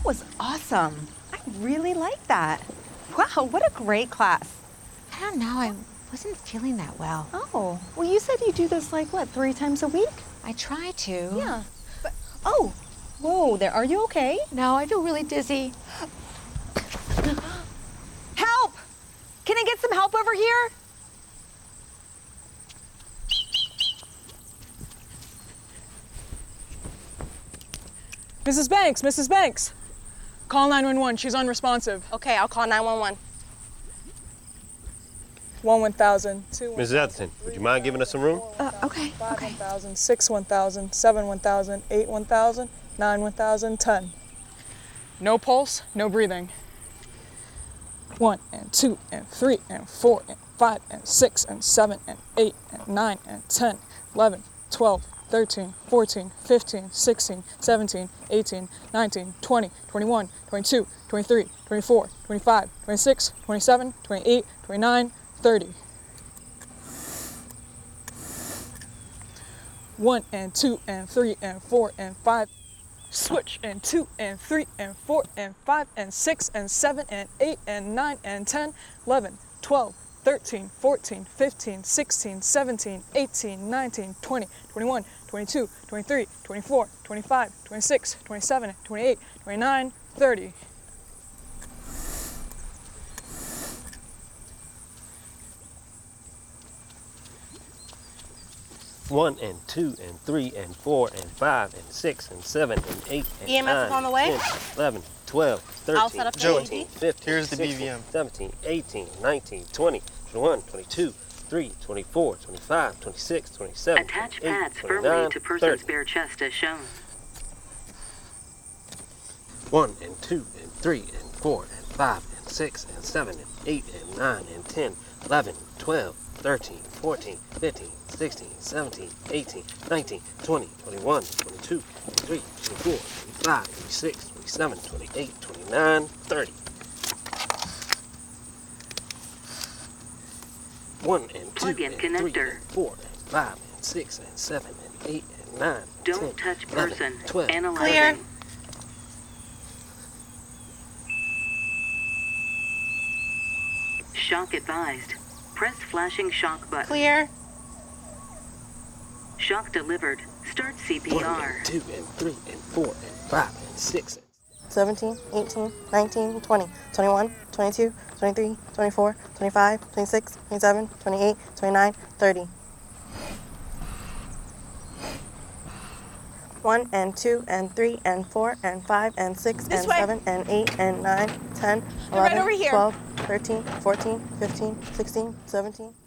That was awesome. I really like that. Wow, what a great class. I don't know, I wasn't feeling that well. Oh, well, you said you do this like, what, 3 times a week? I try to. Yeah, but, oh, whoa there, are you okay? No, I feel really dizzy. Help! Can I get some help over here? Mrs. Banks, Mrs. Banks. Call 911, she's unresponsive. Okay, I'll call 911. 1-1000, 2 Mrs. Atherton, would you mind giving us some room? Okay, 5-1000, 6-1000, 7-1000, 8-1000, 9-1000, 10. No pulse, no breathing. 1 and 2 and 3 and 4 and 5 and 6 and 7 and 8 and 9 and 10, 11, 12, 13, 14, 15, 16, 17, 18, 19, 20, 21, 22, 23, 24, 25, 26, 27, 28, 29, 30. 1 and 2 and 3 and 4 and 5. Switch and 2 and 3 and 4 and 5 and 6 and 7 and 8 and 9 and 10, 11, 12, 13, 14, 15, 16, 17, 18, 19, 20, 21, 22, 23, 24, 25, 26, 27, 28, 29, 30. One and 2 and 3 and 4 and 5 and 6 and 7 and 8 and EMS 9 is on the way. 10, 11, 12, 13, I'll set up the 14, AED. 15, Here's the 16, BVM. 17, 18, 19, 20, 21, 22, 23, 24, 25, 26, 27, Attach 28, pads 29, firmly to person's 30. bare chest as shown. 1 and 2 and 3 and 4 and 5 and 6 and 7 and 8 and 9 and 10, 11, 12, 13, 14, 15, 16, 17, 18, 19, 20, 21, 22, 23, 24, 25, 26, 27, 28, 29, 30. 1 and 2 Plug-in and 3 connector. and 4 and 5 and 6 and 7 and 8 and 9 and Don't 10, touch 11, person. 12, Analyzing. Clear. Shock advised. Press flashing shock button. Clear. Shock delivered. Start 1 CPR. and 2 and 3 and 4 and 5 and 6 and 17, 18, 19, 20, 21, 22, 23, 24, 25, 26, 27, 28, 29, 30. 1 and 2 and 3 and 4 and 5 and 6 This and way. 7 and 8 and 9, 10, You're right 11, over here. 12, 13, 14, 15, 16, 17,